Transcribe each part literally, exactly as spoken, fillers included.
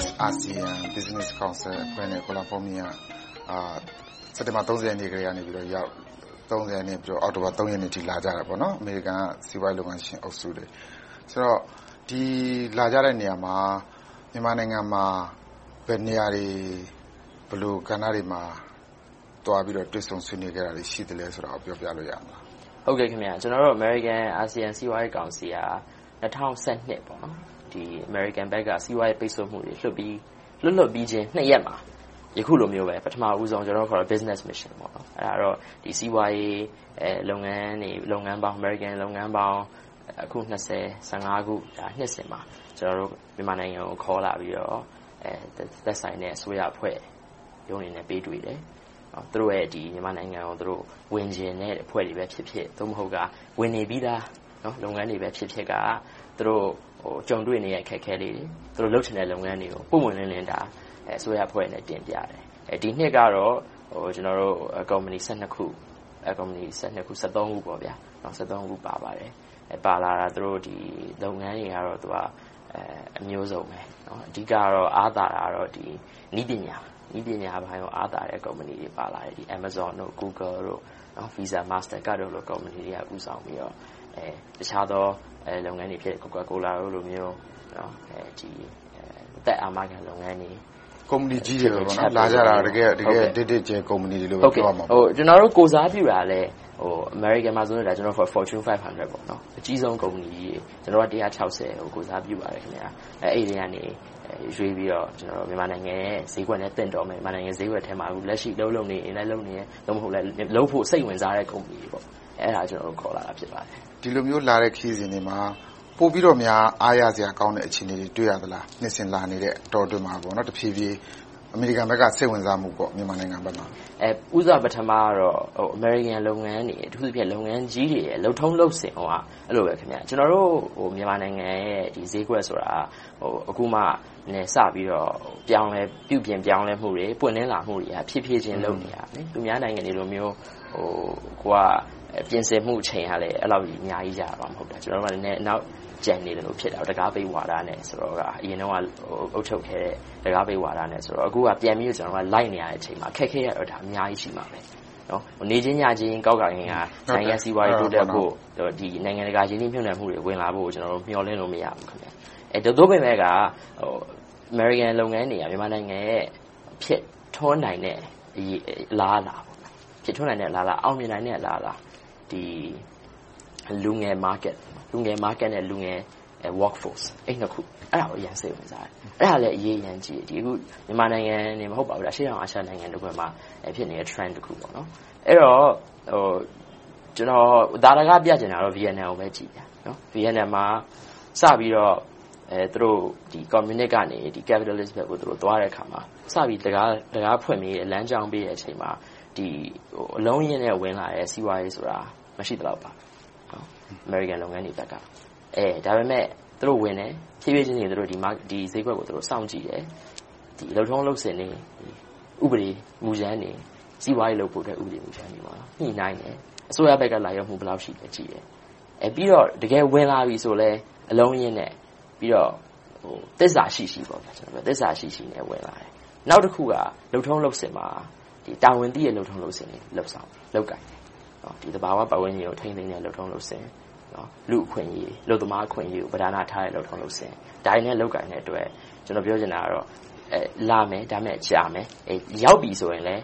West ASEAN Business Council အဖွဲ့နဲ့ ကိုလာဖော်မီယာအာစက်တင်ဘာသုံးဆယ်ရက်နေ့ကလေးကနေပြီးတော့ရောက်သုံးဆယ်ရက်နေ့ပြီးတော့အောက်တိုဘာသုံးရက်နေ့ထိလာကြတာပေါ့နော်အမေရိကန်ကစီးပွားရေးလုပ်ငန်းရှင်အုပ်စုတွေဆိုတော့ဒီလာကြတဲ့နေရာမှာမြန်မာနိုင်ငံမှာဘယ်နေရာတွေဘယ်လိုကဏ္ဍတွေမှာတွားပြီးတော့တွေ့ဆုံဆွေးနွေးကြတာတွေရှိတယ်လဲဆိုတာကိုပြောပြလို့ရမလားဟုတ်ကဲ့ခင်ဗျာကျွန်တော်တို့ American ASEAN စီးပွားရေးကောင်စီက၂၀၁၂ပေါ့နော်ဒီ American ဘက်ကစီးပွားရေးပိတ်ဆို့မှုတွေလွတ်ပြီးလွတ်လွတ်ပြီးချင်းနှစ်ရက်မှာယခုလိုမျိုးပဲပထမဦးဆုံးကျွန်တော်တို့ခေါ်တော့ business mission ပေါ့နော်အဲ့ဒါတော့ဒီစီးပွားရေးအဲလုပ်ငန်းတွေလုပ်ငန်းပေါင်း American လုပ်ငန်းပေါင်းအခု၂၀ ၁၅ခုဒါနှစ်စဉ်မှာကျွန်တော်တို့မြန်မာနိုင်ငံကိုခေါ်လာပြီးတော့အဲသက်ဆိုင်တဲ့အစိုးရအဖွဲ့ရုံးနေနဲ့ပေးတွေ့တယ်သူတို့ရဲ့ဒီမြန်မာနိုင်ငံကိုသူတို့ဝင်ကျင်တဲ့အဖွဲ့တွေပဲဖြစ်ဖြစ်သို့မဟုတ်ကဝင်နေပြီးသားနော်လုပ်ငန်းတွေပဲဖြစ်ဖြစ်ကသူတို့ဟိုကြုံတွေ့နေတဲ့အခက်အခဲလေးတွေသူတို့လုပ်ချင်တဲ့လုပ်ငန်းတွေကိုပုံမှန်လင်းလင်းဒါအဲအစိုးရအဖွဲ့နဲ့တင်ပြတယ်အဲဒီနှစ်ကတော့ဟိုကျွန်တော်တို့ company ၁၂ခုအဲ company ၁၂ခု၁၃ခုပေါ့ဗျာနော်၁၃ခုပါပါတယ်အဲပါလာတာသူတို့ဒီလုပ်ငန်းတွေကတော့သူကအဲအမျိုးစုံပဲနော်အဓိကတော့အားသာတာကတော့ဒီနည်းပညာဤပညာပိုင်းကိုအားသာတဲ့ company တွေပါလာတယ်ဒီ Amazon တို့ Google တို့နော် Visa Mastercard တို့လို company တွေကဥဆောင်ပြီးတော့အဲတခြားသောအဲလုပ်ငန်းတွေဖြစ် Coca-Cola တို့လိုမျိုးနော်အဲဒီအသက်အာမခံလုပ်ငန်းတွေ company ကြီးတွေပေါ့နော်လာကြတာတကယ်တကယ် digit ကျ company တွေလို့ပြောရမှာဟိုကျွန်တော်တို့ကိုစားပြုတာလဲဟို American မှာဆိုတော့ကျွန်တော် Fortune five hundred ပေါ့နော်အကြီးဆုံး company ကြီးကျွန်တော်ကone sixtyဟိုကိုစားပြုပါတယ်ခင်ဗျာအဲအဲ့ဒီကနေရွေးပြီးတော့ကျွန်တော်မြန်မာနိုင်ငံရဲ့ဈေးကွက်နဲ့တင့်တော်မယ်မြန်မာနိုင်ငံဈေးကွက်ထဲမှာအခုလက်ရှိလုံးလုံးနေအင်းလည်းလုံးနေလုံးမဟုတ်လဲလုံးဖို့စိတ်ဝင်စားတဲ့ company တွေပေါ့အဲ့ဒါကျွန်တော်တို့ခေါ်လာတာဖြစ်ပါတယ်ဒီလိုမျိုးလာတဲ့ခီးစဉ်တွေမှာပို့ပြီးတော့များအားရစရာကောင်းတဲ့အခြေအနေတွေတွေ့ရသလားနှစ်စဉ်လာနေတဲ့အတော်အတွင်းမှာပေါ့နော်တဖြည်းဖြည်းအမေရိကန်ဘက်ကစိတ်ဝင်စားမှုပေါ့မြန်မာနိုင်ငံဘက်မှာအဲဥစားပထမကတော့ဟို American လုပ်ငန်းတွေအထူးသဖြင့်လုပ်ငန်းကြီးတွေရဲ့လှုပ်ထုံးလှုပ်စင်ဟိုကအဲ့လိုပဲခင်ဗျာကျွန်တော်တို့ဟိုမြန်မာနိုင်ငံရဲ့ဒီဈေးကွက်ဆိုတာဟိုအခုမှနဲ့စပြီးတော့ပြောင်းလဲပြုပြင်ပြောင်းလဲမှုတွေပွင့်လင်းလာမှုတွေကဖြည်းဖြည်းချင်းလုပ်နေရတယ်သူများနိုင်ငံတွေလိုမျိုးဟိုကိုကပြင်ဆင်မှုချိန်ကလည်းအဲ့လောက်ကြီးအများကြီးကြတာမဟုတ်တာကျွန်တော်တို့ကလည်းနောက်ကျန်နေတယ်လို့ဖြစ်တာတကားပိတ်ဝါဒနဲ့ဆိုတော့ကအရင်တော့ကအုပ်ချုပ်ခဲ့တဲ့တကားပိတ်ဝါဒနဲ့ဆိုတော့အခုကပြန်ပြီးကျွန်တော်ကလိုက်နေရတဲ့အချိန်မှာခက်ခဲရတော့ဒါအများကြီးရှိမှာပဲနော်နေချင်းညချင်းကောက်ကရင်ကနိုင်ငံစီးပွားရေးတိုးတက်ဖို့ဒီနိုင်ငံတကာရင်းနှီးမြှုပ်နှံမှုတွေဝင်လာဖို့ကျွန်တော်တို့မျှော်လင့်လို့မရဘူးခင်ဗျအဲတို့ပေမဲ့ကဟို American လုပ်ငန်းတွေကမြန်မာနိုင်ငံရဲ့ဖြစ်ထွန်းနိုင်တဲ့အလားအလာပေါ့ဖြစ်ထွန်းနိုင်တဲ့အလားအလာအောင်မြင်နိုင်တဲ့အလားအလာဒီလူငယ် market လူငယ် market နဲ့လူငယ် workforce အဲ့နှစ်ခုအဲ့ဒါကိုအရင်စိတ်ဝင်စားတယ်အဲ့ဒါလည်းအရေးအရင်ကြီးဒီအခုမြန်မာနိုင်ငံနေမဟုတ်ပါဘူးဒါရှေ့အောင်အာရှနိုင်ငံတစ်ခုမှာဖြစ်နေတဲ့ trend တစ်ခုပေါ့နော်အဲ့တော့ဟိုကျွန်တော်ဒါရကပြချင်တာတော့ Vietnam ကိုပဲကြည့်ပြနော် Vietnam မှာစပြီးတော့အဲသူတို့ဒီ communist ကနေဒီ capitalist ဘက်ကိုသူတို့သွားတဲ့အခါမှာစပြီးတကားတကားဖွင့်ပြီးလမ်းကြောင်းပေးတဲ့အချိန်မှာဒီဟိုအလုံးရင်းနဲ့ဝင်လာတဲ့စီးပွားရေးဆိုတာမရှိတော့ပါနော် American လုပ်ငန်းတွေဘက်ကအဲဒါပေမဲ့သူတို့ဝင်တယ်ဖြည်းဖြည်းချင်းတွေသူတို့ဒီဒီဈေးကွက်ကိုသူတို့စောင့်ကြည့်တယ်ဒီလှုပ်ထုံးလှုပ်စင်နေဥပဒေမူကြမ်းတွေစီးပွားရေးလုပ်ဖို့အတွက်ဥပဒေမူကြမ်းတွေပါညှိနှိုင်းတယ်အစိုးရဘက်ကလာရောက်မှုဘယ်လောက်ရှိလဲကြည့်တယ်အဲပြီးတော့တကယ်ဝင်လာပြီဆိုလဲအလုံးရင်းနဲ့ပြီးတော့ဟိုသစ္စာရှိရှိပေါ့ဗျာကျွန်တော်သစ္စာရှိရှိနဲ့ဝင်လာတယ်နောက်တစ်ခုကလှုပ်ထုံးလှုပ်စင်မှာဒီတာဝန်သိရဲ့လှုပ်ထုံးလှုပ်စင်တွေလှုပ်ဆောင်လှုပ်ကိုင်တယ်နော်ဒီသဘာဝပတ်ဝန်းကျင်ကိုထိန်းသိမ်းတဲ့လှုပ်ထုံးလှုပ်စင်နော်လူအခွင့်အရေးလူသမားအခွင့်အရေးကိုပဓာနာထားတဲ့လှုပ်ထုံးလှုပ်စင်ဒါတွေနဲ့လှုပ်ကိုင်တဲ့အတွက်ကျွန်တော်ပြောချင်တာကတော့အဲလာမယ်ဒါမဲ့ကြာမယ်အဲရောက်ပြီဆိုရင်လည်း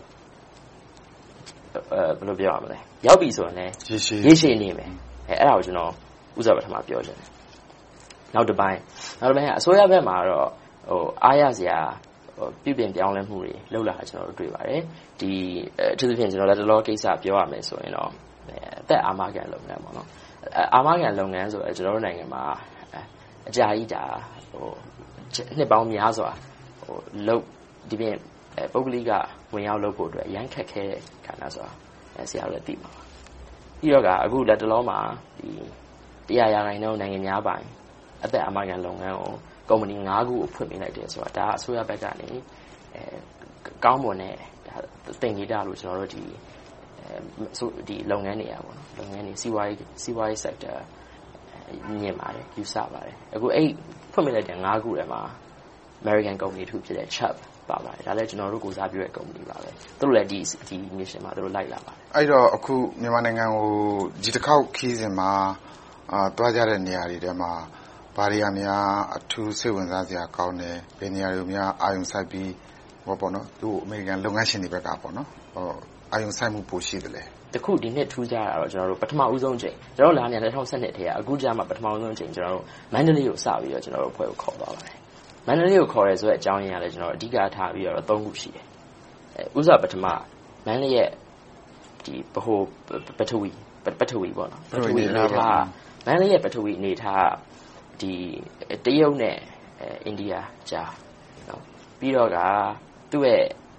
အဲဘယ်လိုပြောရမလဲရောက်ပြီဆိုရင်လည်းရေရှည်နေမယ်အဲအဲ့ဒါကိုကျွန်တော်ဥစားပထမပြောချင်တယ်နောက်တစ်ပိုင်းနောက်တစ်ပိုင်းကအစိုးရဘက်မှာတော့ဟိုအားရစရာဟိုပြုပြင်ပြောင်းလဲမှုတွေလုပ်လာတာကျွန်တော်တို့တွေ့ပါတယ်ဒီအထူးသဖြင့်ကျွန်တော်လက်တလောကိစ္စပြောရမယ်ဆိုရင်တော့အသက်အာမခံလုပ်ငန်းပေါ့နော်အာမခံလုပ်ငန်းဆိုတော့ကျွန်တော်တို့နိုင်ငံမှာအကြာကြီးဒါဟိုနှစ်ပေါင်းများစွာဟိုလုပ်ဒီပြင်ပုဂ္ဂလိကဝင်ရောက်လုပ်ဖို့အတွက်အရန်ခက်ခဲတဲ့ခါနာဆိုတာအဲဆရာတို့လည်းသိမှာပါပြီးတော့ကအခုလက်တလောမှာဒီတရားရာခိုင်နှုန်းနိုင်ငံများပိုင်းအသက်အာမခံလုပ်ငန်းကိုကုမ္ပဏီ၅ခုကိုဖွင့်ပေးလိုက်တယ်ဆိုတာဒါအစိုးရဘက်ကနေအဲကောင်းမွန်တဲ့ဒါသင်္ကေတလို့ကျွန်တော်တို့ဒီအဲဒီလုပ်ငန်းတွေอ่ะပေါ့နော်လုပ်ငန်းတွေစီးပွားရေးစီးပွားရေး sector မြင်ပါတယ်ယူဆပါတယ်အခုအဲ့ဖွင့်ပေးလိုက်တဲ့၅ခုထဲမှာ American company တစ်ခုဖြစ်တဲ့ Chubb ပါပါတယ်ဒါလည်းကျွန်တော်တို့ကိုစားပြုတဲ့ company ပါပဲသူတို့လည်းဒီဒီ mission မှာသူတို့လိုက်လာပါတယ်အဲ့တော့အခုမြန်မာနိုင်ငံကိုဒီတစ်ခေါက်ခီးစဉ်မှာအာတွားကြတဲ့နေရာတွေထဲမှာဘာတွေကများအထူးစိတ်ဝင်စားစရာကောင်းတယ်ဘယ်နေရာတွေများအာရုံစိုက်ပြီးဟောပေါ့နော်သူ့အမေရိကန်လုပ်ငန်းရှင်တွေဘက်ကပေါ့နော်ဟောအာရုံစိုက်မှုပိုရှိတယ်လေတခုဒီနှစ်ထူးကြတာတော့ကျွန်တော်တို့ပထမဦးဆုံးချိန်ကျွန်တော်လာနေ၂၀၁၂ထဲကအခုကြာမှပထမဦးဆုံးချိန်ကျွန်တော်တို့မန္တလေးကိုစပြီးတော့ကျွန်တော်တို့အဖွဲ့ကိုခေါ်သွားပါတယ်မန္တလေးကိုခေါ်ရဲဆိုတဲ့အကြောင်းရင်းကလည်းကျွန်တော်အဓိကထားပြီးတော့သုံးခုရှိတယ်အဲဥစားပထမမန္တလေးရဲ့ဒီဘဟိုပထဝီပထဝီပေါ့နော်ပထဝီအနေထားမန္တလေးရဲ့ပထဝီအနေထားဒီတရုတ်နဲ့အိန္ဒိယကြားနော်ပြီးတော့ကသူ့ရဲ့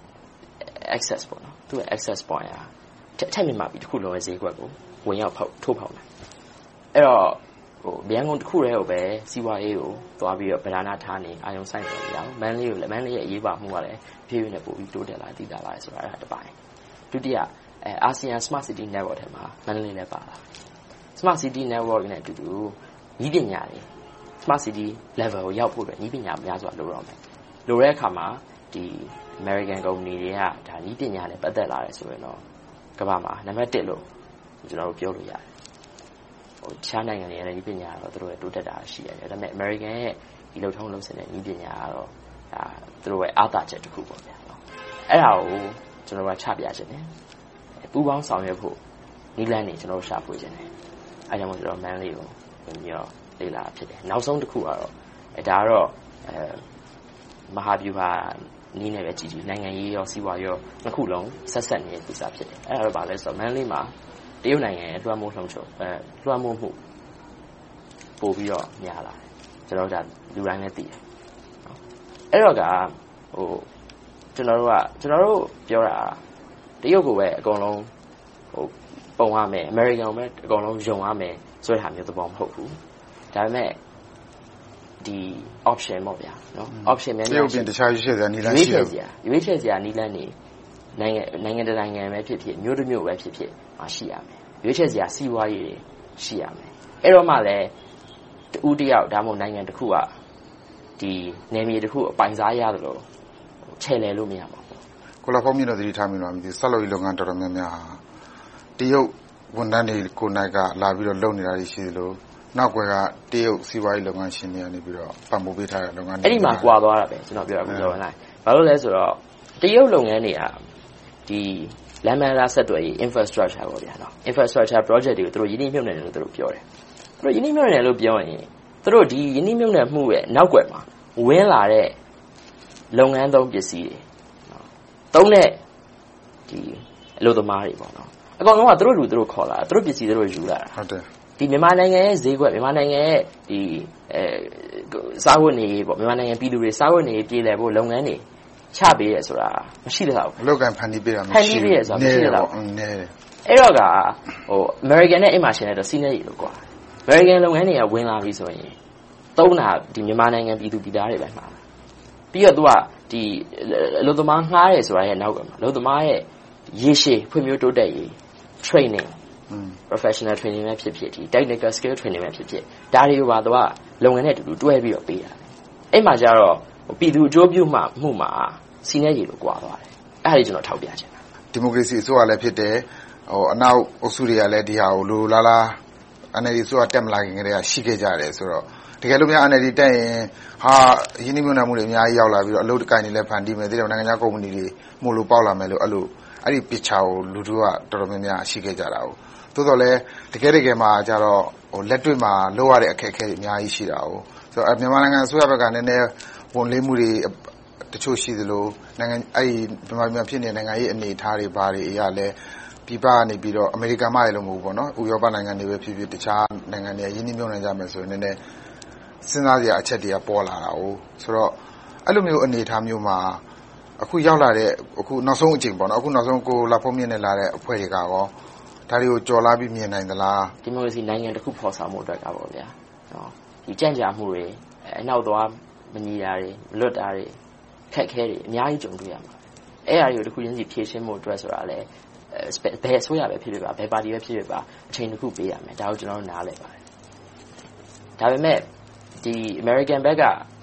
access ပေါ့နော်သူ့ရဲ့ access point อ่ะထက်မြင်မှပြီးတစ်ခုလုံးရဲ့ဈေးကွက်ကိုဝင်ရောက်ဖောက်ထိုးဖောက်တယ်အဲ့တော့ဟိုဗျံကုန်တစ်ခုတည်းကိုပဲစီးပွားရေးကိုသွားပြီးတော့ဗလာနာထားနေအာယုံဆိုင်တယ်ရအောင်မန်းလေးကိုလည်းမန်းလေးရဲ့အရေးပါမှုကလည်းဖြည်းဖြည်းနဲ့ပို့ပြီးတိုးတက်လာသိတာလာဆိုတာအဲ့ဒါတစ်ပိုင်းဒုတိယအဲ ASEAN Smart City Network ထဲမှာမန္တလေးလည်းပါလာ Smart City Network နဲ့အတူတူဤပညာတွေ Smart City level ကိုရောက်ဖို့အတွက်ဤပညာများစွာလိုတော့မယ်လိုတဲ့အခါမှာဒီ American company တွေကဒါဤပညာနဲ့ပတ်သက်လာတယ်ဆိုရင်တော့ကမ္ဘာမှာနံပါတ်တစ်လို့ကျွန်တော်တို့ပြောလို့ရတယ်ဟိုတခြားနိုင်ငံတွေရဲ့ဤပညာတော့သူတို့ရဲ့တိုးတက်တာရှိရတယ်ဒါပေမဲ့ American ရဲ့ဒီလုံထုံးလုံစင်တဲ့ဤပညာကတော့ဒါသူတို့ရဲ့အားသာချက်တစ်ခုပေါ့ဗျာနော်အဲ့ဒါကိုကျွန်တော်ကချပြခြင်းတယ်ပူပေါင်းဆောင်ရွက်ဖို့နီလန်းနေကျွန်တော်ရှာဖွေခြင်းတယ်အဲကြောင့်မို့ကျွန်တော်မန်းလေးကိုဝင်ပြီးတော့လေ့လာဖြစ်တယ်နောက်ဆုံးတစ်ခုကတော့အဲဒါကတော့အဲမဟာဗျူဟာနီးနေပဲကြည်ကြည်နိုင်ငံရေးရောစီးပွားရေးနှစ်ခုလုံးဆက်ဆက်နေတဲ့ကိစ္စဖြစ်တယ်အဲ့ဒါတော့ဗာလဲဆိုတော့မန်းလေးမှာတရုတ်နိုင်ငံရဲ့လွှမ်းမိုးလှုံ့ဆော်အဲလွှမ်းမိုးမှုပို့ပြီးတော့များလာတယ်ကျွန်တော်တို့ကလူတိုင်းလည်းသိတယ်အဲ့တော့ကဟိုကျွန်တော်တို့ကကျွန်တော်တို့ပြောတာတရုတ်ကိုပဲအကုန်လုံးဟိုပုံရမယ် American ကိုပဲအကုန်လုံးယုံရမယ်ဆိုတဲ့ဟာမျိုးသဘောမဟုတ်ဘူးဒါပေမဲ့ဒီ option ပေါ့ဗျာနော် option များများတရုတ်ပြင်တခြားရွေးချယ်စရာနီလန်းရှိတယ်ရွေးချယ်စရာနီလန်းနေနိုင်ငံနိုင်ငံတနိုင်ငံပဲဖြစ်ဖြစ်မျိုးတစ်မျိုးပဲဖြစ်ဖြစ်မရှိရမယ်ရွေးချယ်စရာစီးပွားရေးရှိရမယ်အဲ့တော့မှလည်းတူတယောက်ဒါမှမဟုတ်နိုင်ငံတစ်ခုကဒီနယ်မြေတစ်ခုအပိုင်စားရတယ်လို့ချဲ့လဲလို့မရပါဘူးကိုလာဖုံးမြင့်တော့သတိထားမိလို့မသိဆက်လို့လုပ်ငန်းတော်တော်များများဟာတရုတ်ဝန်ထမ်းတွေကိုနိုင်ကလာပြီးတော့လုပ်နေတာရှိသလိုနောက်ကွယ်ကတရုတ်စီးပွားရေးလုပ်ငန်းရှင်တွေကနေပြီးတော့ပံ့ပိုးပေးထားတဲ့လုပ်ငန်းတွေအဲ့ဒီမှာကွာသွားတာပဲကျွန်တော်ပြောတာကိုပြောလိုက်ဘာလို့လဲဆိုတော့တရုတ်လုပ်ငန်းတွေကဒီလမ်းမလာဆက်သွယ်ရေး infrastructure ပေါ့ဗျာနော် infrastructure project တွေကိုသူတို့ယင်းနှိမ့်မြုပ်နေတယ်လို့သူတို့ပြောတယ်သူတို့ယင်းနှိမ့်မြုပ်နေတယ်လို့ပြောရင်သူတို့ဒီယင်းနှိမ့်မြုပ်နေမှုရဲ့နောက်ကွယ်မှာဝင်လာတဲ့လုပ်ငန်းသုံးပစ္စည်းတွေနော်သုံးတဲ့ဒီအလုပ်သမားတွေပေါ့နော်အကောင်လုံးကသူတို့လူသူတို့ခေါ်လာတာသူတို့ပစ္စည်းသူတို့ယူလာတာဟုတ်တယ်ဒီမြန်မာနိုင်ငံရဲ့ဈေးကွက်မြန်မာနိုင်ငံရဲ့ဒီအဲစားဝတ်နေပေါ့မြန်မာနိုင်ငံပြည်သူတွေစားဝတ်နေပြည်လည်ဖို့လုပ်ငန်းတွေချပေးရဲဆိုတာမရှိတဲ့လောက်အလုပ်ကံဖန်တီးပေးတာမရှိဖန်တီးပေးရဲဆိုတာမရှိတဲ့လောက်နည်းတယ်အဲ့တော့ကဟို American နဲ့ Immersion နဲ့တော့စီးနေရလို့ကွာ American လုပ်ငန်းတွေကဝင်လာပြီဆိုရင်သုံးတာဒီမြန်မာနိုင်ငံပြည်သူပြည်သားတွေပဲမှာပြီးတော့သူကဒီအလုပ်သမားငှားရဲဆိုတာရဲ့နောက်ကမှာအလုပ်သမားရဲ့ရေရှည်ဖွံ့ဖြိုးတိုးတက်ရေး training professional training ပဲဖြစ်ဖြစ်ဒီ technical skill training ပဲဖြစ်ဖြစ်ဒါတွေကိုပါတော့လုပ်ငန်းနဲ့အတူတူတွဲပြီးတော့ပေးရတယ်အဲ့မှာကျတော့ပြည်သူအကျိုးပြုမှမှုမှာစီးနေရလို့ကွာသွားတယ်အဲ့ဒါကြီးကျွန်တော်ထောက်ပြချင်တာဒီမိုကရေစီအစိုးရလည်းဖြစ်တယ်ဟိုအနောက်အုပ်စုတွေကလည်းဒီဟာကိုလိုလားလား N L D ဆိုတာတက်မလာခင်ကတည်းကရှိခဲ့ကြတယ်ဆိုတော့တကယ်လို့များ N L D တက်ရင်ဟာရင်းနှီးမြှုပ်နှံမှုတွေအများကြီးရောက်လာပြီးတော့အလုပ်တကိုင်တွေလည်းဖန်တီးမယ်ဒီတော့နိုင်ငံခြားကုမ္ပဏီတွေမို့လို့ပေါက်လာမယ်လို့အဲ့လိုအဲ့ဒီ picture ကိုလူတို့ကတော်တော်များများရှိခဲ့ကြတာကိုသို့တော်လည်းတကယ်တကယ်မှာကျတော့ဟိုလက်တွေ့မှာလိုရတဲ့အခက်အခဲတွေအများကြီးရှိတာကိုဆိုတော့မြန်မာနိုင်ငံအစိုးရဘက်ကနည်းနည်းဝန်လေးမှုတွေတချို့ရှိသလိုနိုင်ငံအဲ့ဒီမြန်မာပြည်ဖြစ်နေတဲ့နိုင်ငံရေးအနေအထားတွေဘာတွေအရာလဲပြပကနေပြီးတော့အမေရိကန်မှလည်းလို့မဟုတ်ဘူးပေါ့နော်ဥရောပနိုင်ငံတွေပဲဖြစ်ဖြစ်တခြားနိုင်ငံတွေရင်းနှီးမြှုပ်နှံကြမယ်ဆိုရင်နည်းနည်းစဉ်းစားစရာအချက်တွေကပေါ်လာတာ哦ဆိုတော့အဲ့လိုမျိုးအနေအထားမျိုးမှာအခုရောက်လာတဲ့အခုနောက်ဆုံးအချိန်ပေါ့နော်အခုနောက်ဆုံးကိုလာဖုံးမြင့်နဲ့လာတဲ့အဖွဲ့တွေကရောဒါတွေကိုကြော်လာပြီးမြင်နိုင်သလားဒီမိုကရေစီနိုင်ငံတစ်ခုဖော်ဆောင်မှုအတွက်ကပေါ့ဗျာနော်ဒီကြံ့ကြာမှုတွေအနောက်သွားမညီတာတွေမလွတ်တာတွေခက်ခဲတွေအများကြီးကြုံတွေ့ရမှာအဲ့အရာတွေကိုတစ်ခုချင်းစီဖြည့်ရှင်းမှုအတွက်ဆိုတာလည်းဘယ်ဆိုရပဲဖြစ်ဖြစ်ပါဘယ်ပါတီပဲဖြစ်ဖြစ်ပါအချိန်တစ်ခုပေးရမယ်ဒါကိုကျွန်တော်တို့နားလည်ပါတယ်ဒါပေမဲ့ဒီ American ဘက်က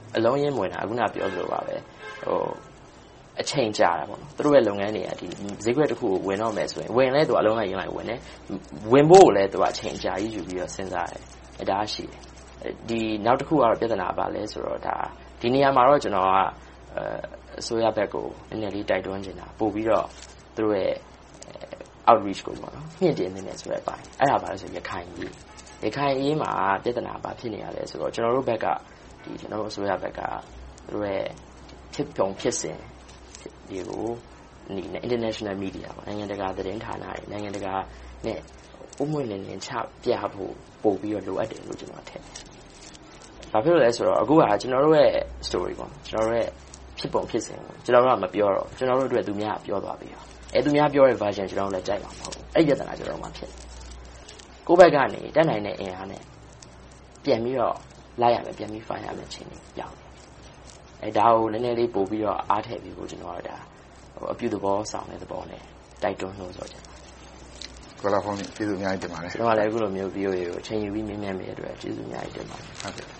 အလုံးရင်းမဝင်တာအခုနပြောသလိုပါပဲဟိုအချိန်ကြာတာပေါ့နော်သူတို့ရဲ့လုပ်ငန်းတွေကဒီဈေးကွက်တစ်ခုကိုဝင်တော့မယ်ဆိုရင်ဝင်လဲသူအလုံးလိုက်ရင်းလိုက်ဝင်တယ်ဝင်ဖို့လည်းသူကအချိန်ကြာကြီးယူပြီးတော့စဉ်းစားတယ်အဲဒါရှိတယ်ဒီနောက်တစ်ခုကတော့ပြဿနာပါလဲဆိုတော့ဒါဒီနေရာမှာတော့ကျွန်တော်ကအစိုးရဘက်ကိုနည်းနည်းလေးတိုက်တွန်းနေတာပို့ပြီးတော့သူတို့ရဲ့ outreach ကိုပေါ့နော်မြင့်တင်နေတယ်ဆိုတဲ့အပိုင်းအဲ့ဒါပါလို့ဆိုရခိုင်ကြီးရခိုင်ကြီးမှာပြဿနာပါဖြစ်နေရလဲဆိုတော့ကျွန်တော်တို့ဘက်ကဒီကျွန်တော်တို့အစိုးရဘက်ကသူတို့ရဲ့ဖြစ်ပုံဖြစ်စဉ်ဒီကိုဒီ international media ပေါ့နိုင်ငံတကာသတင်းဌာနတွေနိုင်ငံတကာနဲ့ဥမွေလင်းလင်းချပြဖို့ပို့ပြီးတော့လိုအပ်တယ်လို့ကျွန်တော်ထင်တယ်။ဘာဖြစ်လို့လဲဆိုတော့အခုကကျွန်တော်တို့ရဲ့ story ပေါ့ကျွန်တော်တို့ရဲ့ဖြစ်ပုံဖြစ်စဉ်ကိုကျွန်တော်တို့ကမပြောတော့ကျွန်တော်တို့အတွက်သူများကပြောသွားပြီ။အဲသူများပြောတဲ့ version ကျွန်တော်တို့လည်းကြိုက်မှာမဟုတ်ဘူး။အဲ့ဒီပြဿနာကျွန်တော်တို့မှဖြစ်တယ်။ကိုယ့်ဘက်ကနေတက်နိုင်တဲ့အင်အားနဲ့ပြန်ပြီးတော့လိုက်ရမယ်ပြန်ပြီး find ရမယ်ချင်းတွေပြောင်းတယ်။အဲဒါကိုနည်းနည်းလေးပို့ပြီးတော့အားထည့်ပြီးကိုကျွန်တော်တို့ဒါဟိုအပြုသဘောဆောင်တဲ့သဘောနဲ့တိုက်တွန်းလို့ဆိုကြတယ်။ကိုလာဖုန်းကျေးဇူးအများကြီးတင်ပါတယ်။ကျွန်တော်လည်းအခုလိုမျိုး video ကိုအချိန်ယူပြီးမြင်မြင်မိတဲ့အတွက်ကျေးဇူးအများကြီးတင်ပါတယ်။ဟုတ်ကဲ့